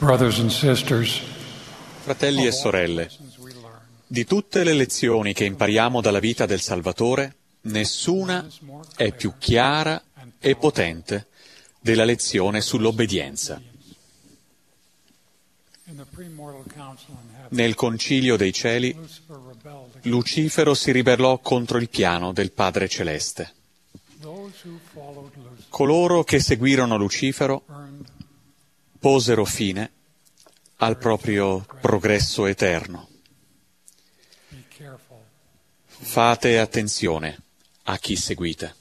Brothers and sisters, Fratelli e sorelle, di tutte le lezioni che impariamo dalla vita del Salvatore, nessuna è più chiara e potente della lezione sull'obbedienza. Nel Concilio dei Cieli, Lucifero si ribellò contro il piano del Padre Celeste. Coloro che seguirono Lucifero posero fine al proprio progresso eterno. Fate attenzione a chi seguite.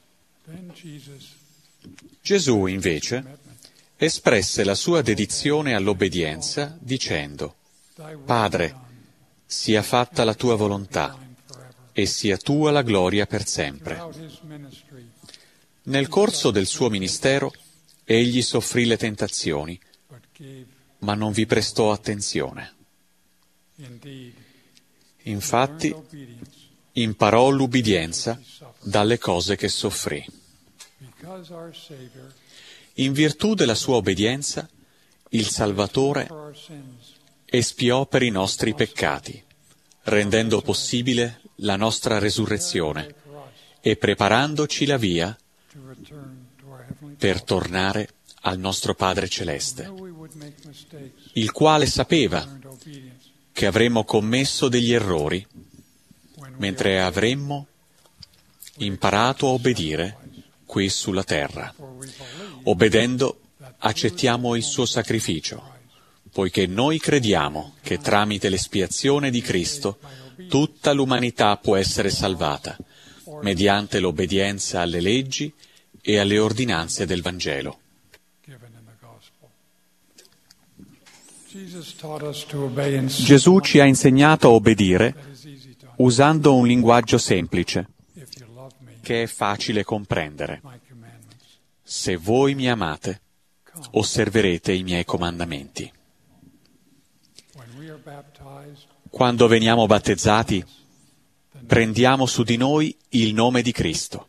Gesù, invece, espresse la sua dedizione all'obbedienza dicendo: Padre, sia fatta la tua volontà e sia tua la gloria per sempre. Nel corso del suo ministero, egli soffrì le tentazioni, ma non vi prestò attenzione. Infatti, imparò l'ubbidienza dalle cose che soffrì. In virtù della sua obbedienza, il Salvatore espiò per i nostri peccati, rendendo possibile la nostra resurrezione e preparandoci la via per tornare al nostro Padre Celeste, il quale sapeva che avremmo commesso degli errori mentre avremmo imparato a obbedire qui sulla terra. Obbedendo, accettiamo il suo sacrificio, poiché noi crediamo che tramite l'espiazione di Cristo tutta l'umanità può essere salvata, mediante l'obbedienza alle leggi e alle ordinanze del Vangelo. Gesù ci ha insegnato a obbedire usando un linguaggio semplice, che è facile comprendere. Se voi mi amate, osserverete i miei comandamenti. Quando veniamo battezzati, prendiamo su di noi il nome di Cristo,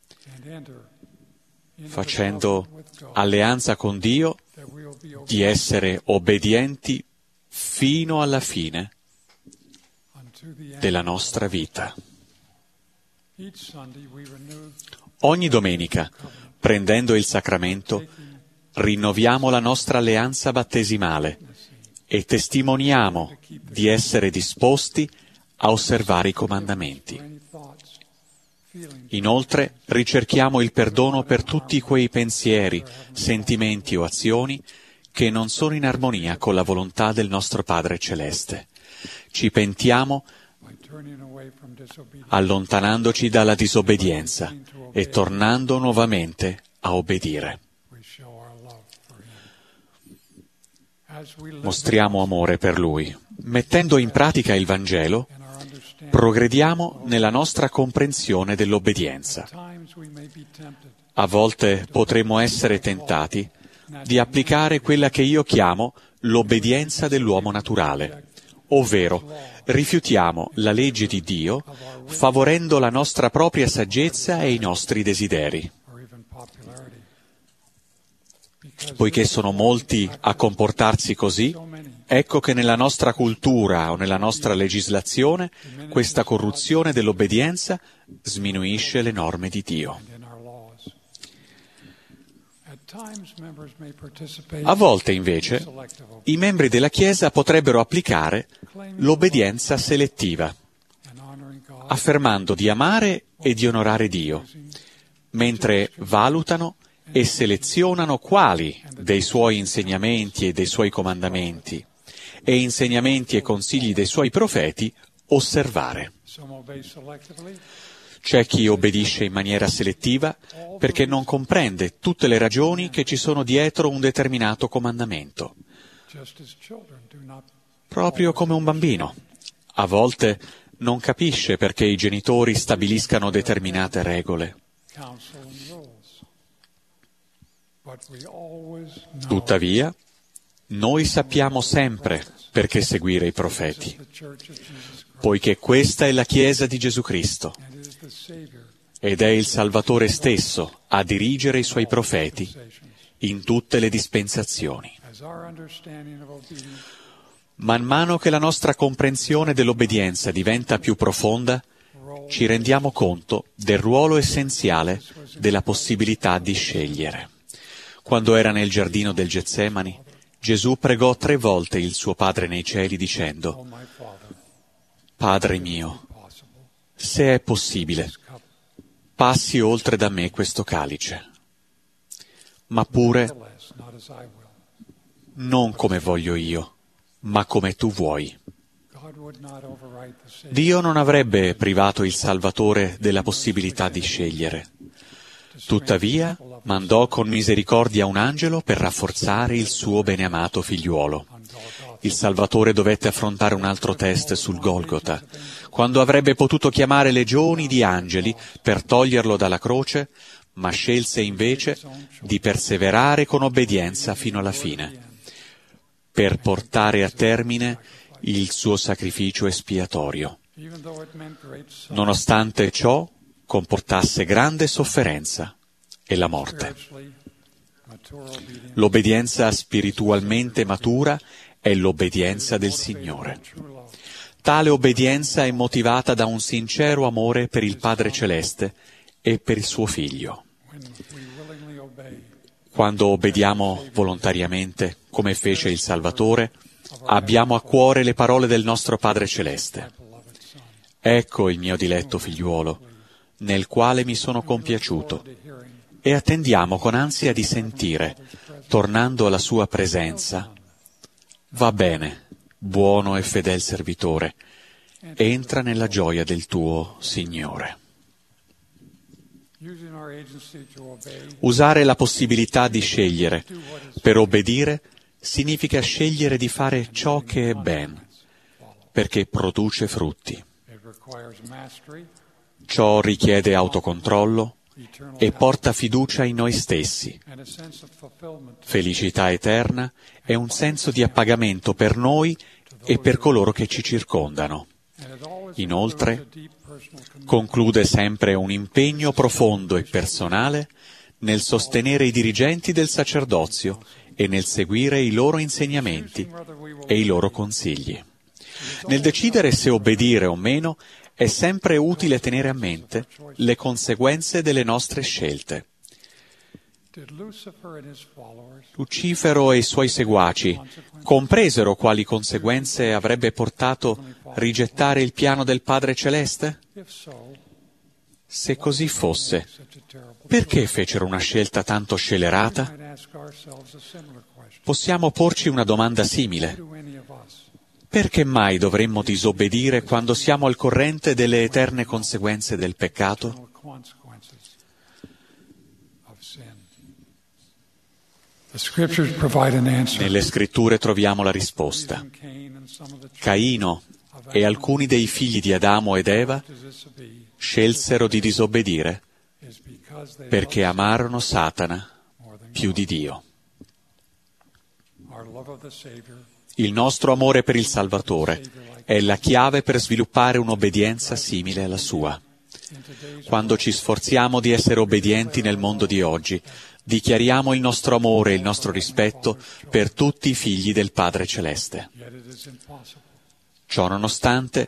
facendo alleanza con Dio di essere obbedienti fino alla fine della nostra vita. Ogni domenica, prendendo il sacramento, rinnoviamo la nostra alleanza battesimale e testimoniamo di essere disposti a osservare i comandamenti. Inoltre, ricerchiamo il perdono per tutti quei pensieri, sentimenti o azioni che non sono in armonia con la volontà del nostro Padre Celeste. Ci pentiamo allontanandoci dalla disobbedienza e tornando nuovamente a obbedire. Mostriamo amore per Lui. Mettendo in pratica il Vangelo, progrediamo nella nostra comprensione dell'obbedienza. A volte potremo essere tentati di applicare quella che io chiamo l'obbedienza dell'uomo naturale, ovvero rifiutiamo la legge di Dio favorendo la nostra propria saggezza e i nostri desideri. Poiché sono molti a comportarsi così, ecco che nella nostra cultura o nella nostra legislazione questa corruzione dell'obbedienza sminuisce le norme di Dio. A volte, invece, i membri della Chiesa potrebbero applicare l'obbedienza selettiva, affermando di amare e di onorare Dio, mentre valutano e selezionano quali dei suoi insegnamenti e dei suoi comandamenti e insegnamenti e consigli dei suoi profeti osservare. C'è chi obbedisce in maniera selettiva perché non comprende tutte le ragioni che ci sono dietro un determinato comandamento. Proprio come un bambino. A volte non capisce perché i genitori stabiliscano determinate regole. Tuttavia, noi sappiamo sempre perché seguire i profeti, poiché questa è la Chiesa di Gesù Cristo ed è il Salvatore stesso a dirigere i suoi profeti in tutte le dispensazioni. Man mano che la nostra comprensione dell'obbedienza diventa più profonda, ci rendiamo conto del ruolo essenziale della possibilità di scegliere. Quando era nel giardino del Getsemani, Gesù pregò 3 volte il suo Padre nei cieli dicendo: Padre mio, se è possibile, passi oltre da me questo calice, ma pure non come voglio io, ma come tu vuoi. Dio non avrebbe privato il Salvatore della possibilità di scegliere. Tuttavia, mandò con misericordia un angelo per rafforzare il suo beneamato figliuolo. Il Salvatore dovette affrontare un altro test sul Golgota, quando avrebbe potuto chiamare legioni di angeli per toglierlo dalla croce, ma scelse invece di perseverare con obbedienza fino alla fine, per portare a termine il suo sacrificio espiatorio. Nonostante ciò, comportasse grande sofferenza e la morte. L'obbedienza spiritualmente matura è l'obbedienza del Signore. Tale obbedienza è motivata da un sincero amore per il Padre Celeste e per il suo Figlio. Quando obbediamo volontariamente, come fece il Salvatore, abbiamo a cuore le parole del nostro Padre Celeste. Ecco il mio diletto figliuolo, nel quale mi sono compiaciuto, e attendiamo con ansia di sentire, tornando alla sua presenza: va bene, buono e fedel servitore, entra nella gioia del tuo Signore. Usare la possibilità di scegliere per obbedire significa scegliere di fare ciò che è ben, perché produce frutti. Ciò richiede autocontrollo e porta fiducia in noi stessi, felicità eterna e un senso di appagamento per noi e per coloro che ci circondano. Inoltre, conclude sempre un impegno profondo e personale nel sostenere i dirigenti del sacerdozio e nel seguire i loro insegnamenti e i loro consigli. Nel decidere se obbedire o meno, è sempre utile tenere a mente le conseguenze delle nostre scelte. Lucifero e i suoi seguaci compresero quali conseguenze avrebbe portato rigettare il piano del Padre Celeste? Se così fosse, perché fecero una scelta tanto scellerata? Possiamo porci una domanda simile. Perché mai dovremmo disobbedire quando siamo al corrente delle eterne conseguenze del peccato? Nelle Scritture troviamo la risposta. Caino e alcuni dei figli di Adamo ed Eva scelsero di disobbedire perché amarono Satana più di Dio. Il nostro amore per il Salvatore è la chiave per sviluppare un'obbedienza simile alla sua. Quando ci sforziamo di essere obbedienti nel mondo di oggi, dichiariamo il nostro amore e il nostro rispetto per tutti i figli del Padre Celeste. Ciò nonostante,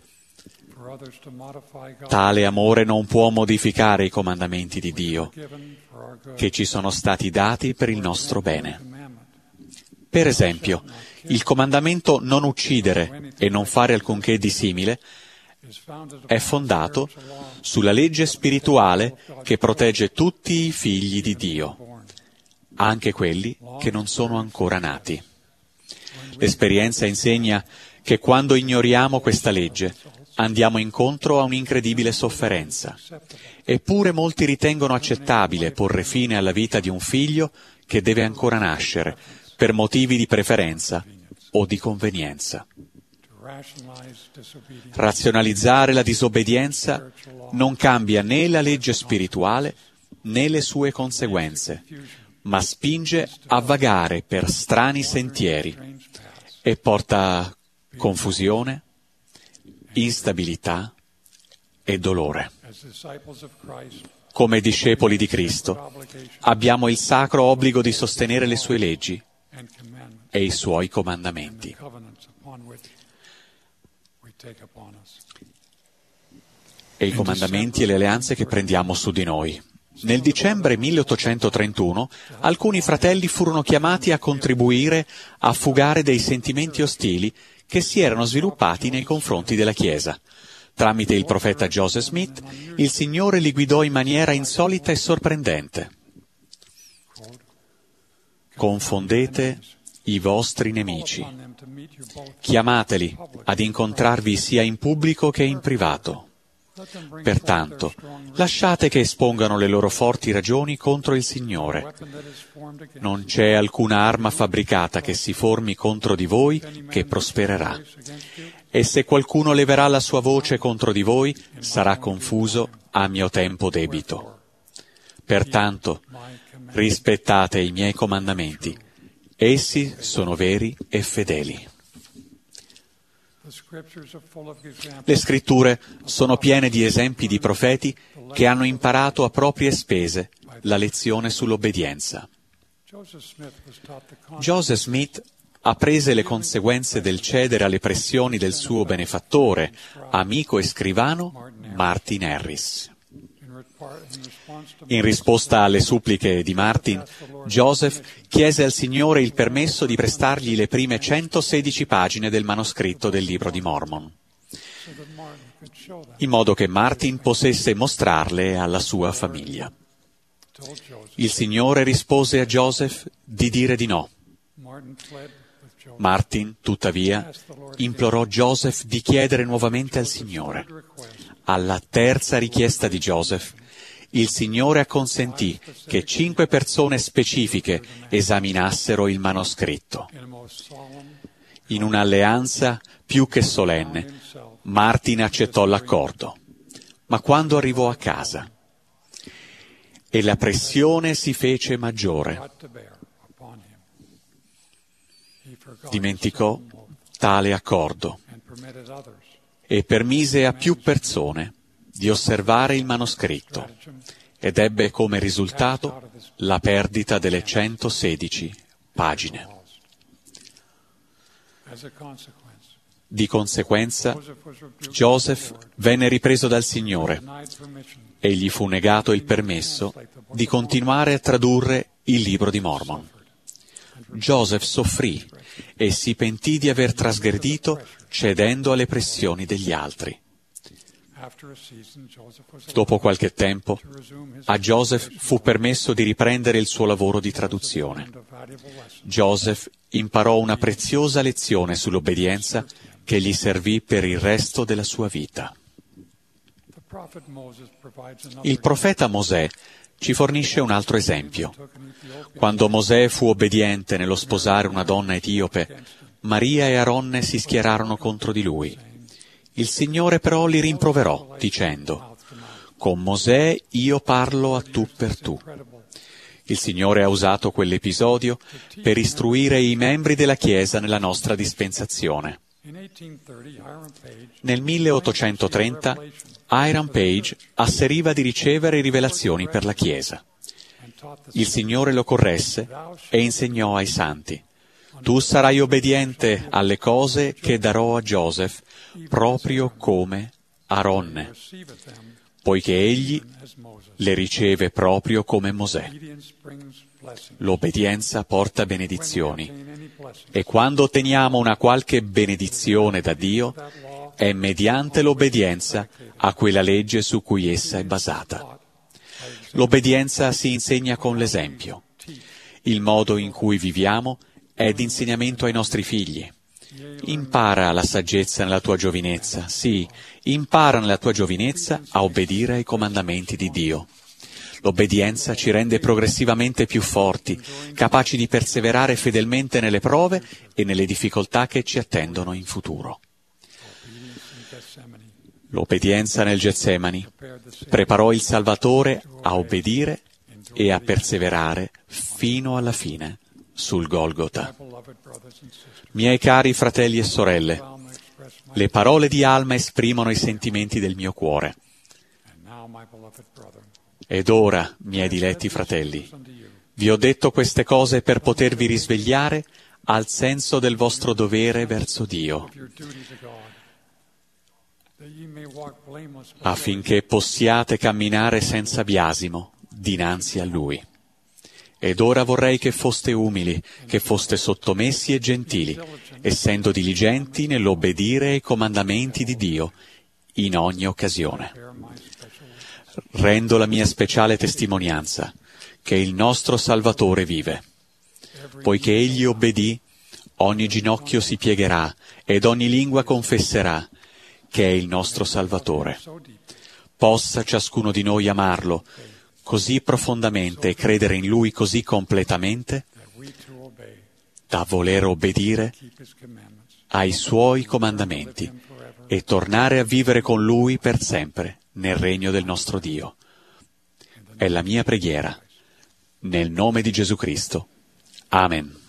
tale amore non può modificare i comandamenti di Dio, che ci sono stati dati per il nostro bene. Per esempio, il comandamento non uccidere e non fare alcunché di simile è fondato sulla legge spirituale che protegge tutti i figli di Dio, anche quelli che non sono ancora nati. L'esperienza insegna che quando ignoriamo questa legge andiamo incontro a un'incredibile sofferenza. Eppure molti ritengono accettabile porre fine alla vita di un figlio che deve ancora nascere, per motivi di preferenza o di convenienza. Razionalizzare la disobbedienza non cambia né la legge spirituale né le sue conseguenze, ma spinge a vagare per strani sentieri e porta confusione, instabilità e dolore. come discepoli di Cristo, abbiamo il sacro obbligo di sostenere le sue leggi e i suoi comandamenti. E i comandamenti e le alleanze che prendiamo su di noi. Nel dicembre 1831 alcuni fratelli furono chiamati a contribuire a fugare dei sentimenti ostili che si erano sviluppati nei confronti della Chiesa. Tramite il profeta Joseph Smith, il Signore li guidò in maniera insolita e sorprendente. Confondete i vostri nemici, chiamateli ad incontrarvi sia in pubblico che in privato. Pertanto, lasciate che espongano le loro forti ragioni contro il Signore. Non c'è alcuna arma fabbricata che si formi contro di voi che prospererà. E se qualcuno leverà la sua voce contro di voi, sarà confuso a mio tempo debito. Pertanto, rispettate i miei comandamenti. Essi sono veri e fedeli. Le Scritture sono piene di esempi di profeti che hanno imparato a proprie spese la lezione sull'obbedienza. Joseph Smith apprese le conseguenze del cedere alle pressioni del suo benefattore, amico e scrivano Martin Harris. In risposta alle suppliche di Martin, Joseph chiese al Signore il permesso di prestargli le prime 116 pagine del manoscritto del Libro di Mormon, in modo che Martin potesse mostrarle alla sua famiglia. Il Signore rispose a Joseph di dire di no. Martin, tuttavia, implorò Joseph di chiedere nuovamente al Signore. Alla terza richiesta di Joseph, il Signore acconsentì che 5 persone specifiche esaminassero il manoscritto. In un'alleanza più che solenne, Martin accettò l'accordo, ma quando arrivò a casa e la pressione si fece maggiore, dimenticò tale accordo e permise a più persone di osservare il manoscritto ed ebbe come risultato la perdita delle 116 pagine. Di conseguenza, Joseph venne ripreso dal Signore e gli fu negato il permesso di continuare a tradurre il Libro di Mormon. Joseph soffrì e si pentì di aver trasgredito cedendo alle pressioni degli altri. Dopo qualche tempo, a Joseph fu permesso di riprendere il suo lavoro di traduzione. Joseph imparò una preziosa lezione sull'obbedienza che gli servì per il resto della sua vita. Il profeta Mosè ci fornisce un altro esempio. Quando Mosè fu obbediente nello sposare una donna etiope, Maria e Aronne si schierarono contro di lui. Il Signore però li rimproverò, dicendo: «Con Mosè io parlo a tu per tu». Il Signore ha usato quell'episodio per istruire i membri della Chiesa nella nostra dispensazione. Nel 1830 Hiram Page asseriva di ricevere rivelazioni per la Chiesa. Il Signore lo corresse e insegnò ai santi: «Tu sarai obbediente alle cose che darò a Joseph, proprio come Aronne, poiché egli le riceve proprio come Mosè». L'obbedienza porta benedizioni, e quando otteniamo una qualche benedizione da Dio, è mediante l'obbedienza a quella legge su cui essa è basata. L'obbedienza si insegna con l'esempio. Il modo in cui viviamo è d'insegnamento ai nostri figli. Impara la saggezza nella tua giovinezza, sì, impara nella tua giovinezza a obbedire ai comandamenti di Dio. L'obbedienza ci rende progressivamente più forti, capaci di perseverare fedelmente nelle prove e nelle difficoltà che ci attendono in futuro. L'obbedienza nel Getsemani preparò il Salvatore a obbedire e a perseverare fino alla fine sul Golgota. Miei cari fratelli e sorelle, le parole di Alma esprimono i sentimenti del mio cuore. Ed ora, miei diletti fratelli, vi ho detto queste cose per potervi risvegliare al senso del vostro dovere verso Dio, affinché possiate camminare senza biasimo dinanzi a Lui. Ed ora vorrei che foste umili, che foste sottomessi e gentili, essendo diligenti nell'obbedire ai comandamenti di Dio in ogni occasione. Rendo la mia speciale testimonianza che il nostro Salvatore vive. Poiché Egli obbedì, ogni ginocchio si piegherà ed ogni lingua confesserà che è il nostro Salvatore. Possa ciascuno di noi amarlo così profondamente e credere in Lui così completamente da voler obbedire ai Suoi comandamenti e tornare a vivere con Lui per sempre nel regno del nostro Dio. È la mia preghiera, nel nome di Gesù Cristo. Amen.